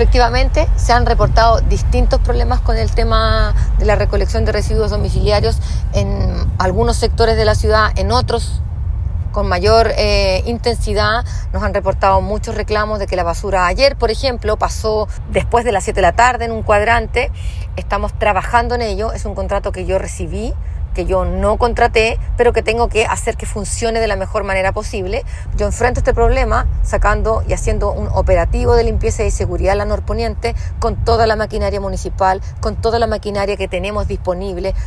Efectivamente, se han reportado distintos problemas con el tema de la recolección de residuos domiciliarios en algunos sectores de la ciudad, en otros con mayor intensidad. Nos han reportado muchos reclamos de que la basura ayer, por ejemplo, pasó después de las 7 de la tarde en un cuadrante. Estamos trabajando en ello. Es un contrato que yo recibí, que yo no contraté, pero que tengo que hacer que funcione de la mejor manera posible. Yo enfrento este problema sacando y haciendo un operativo de limpieza y seguridad en la Norponiente con toda la maquinaria municipal, con toda la maquinaria que tenemos disponible,